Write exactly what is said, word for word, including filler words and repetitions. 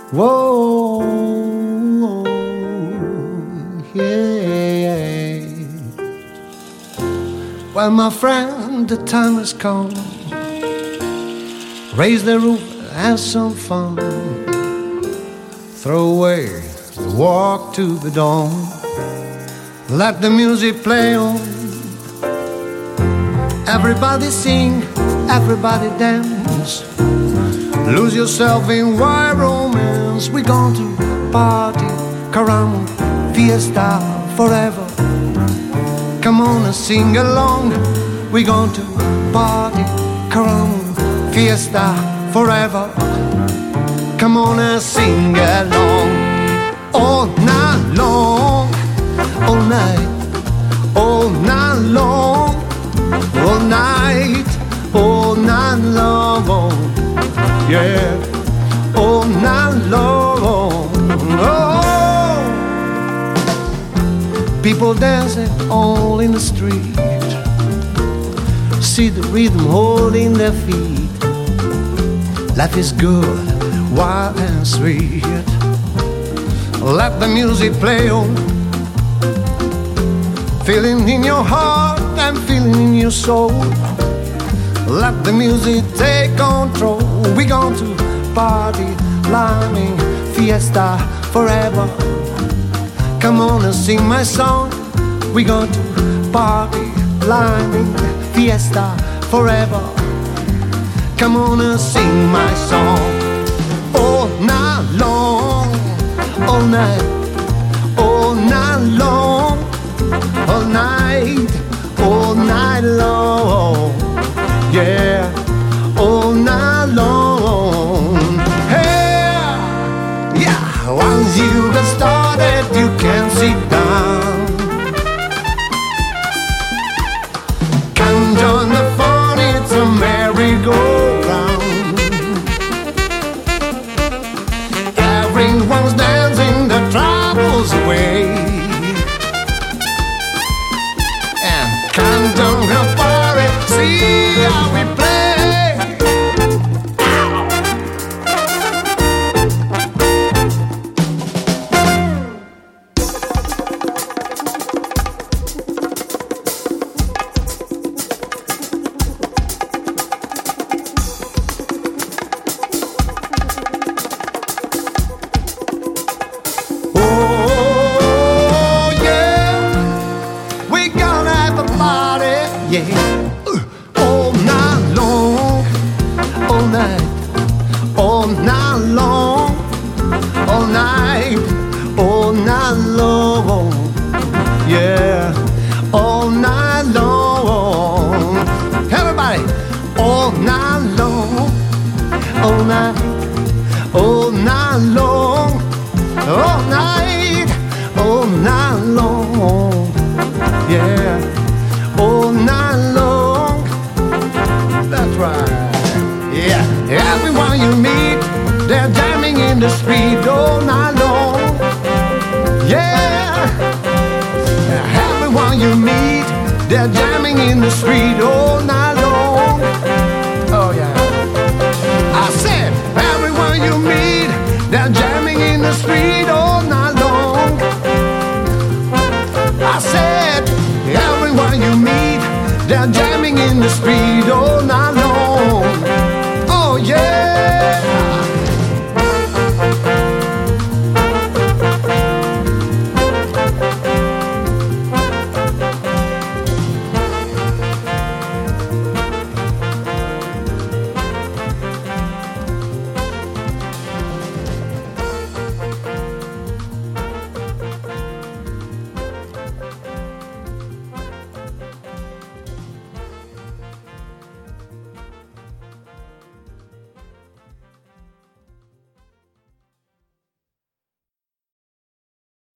Whoa, yeah. Well, my friend, the time has come. Raise the roof, have some fun. Throw away the walk to the dawn. Let the music play on. Everybody sing, everybody dance. Lose yourself in wild romance. We're going to party, caramba, fiesta forever. Come on and sing along. We're going to party, caramba, fiesta forever. Come on and sing along. All night long, all night, all night long, all night, all night long. Yeah, all night long. Oh, people dancing all in the street. See the rhythm holding their feet. Life is good, wild and sweet. Let the music play on. Feeling in your heart and feeling in your soul. Let the music take control. We're going to party, climbing, fiesta forever. Come on and sing my song. We're going to party, climbing, fiesta forever. Come on and sing my song. All night long, all night, all night long, all night, all night long. Yeah, all night long. Hey, yeah, once you get started, you can't sit down. Come join the fun, it's a merry-go-round. Everyone's dancing the troubles away. And come join the party, see how we play. Oh yeah, we gonna have a party, yeah. All night long, all night, all night long, all night, all night long, yeah, all night long. Everybody, all night long, all night, all night long, all night, all night long, yeah.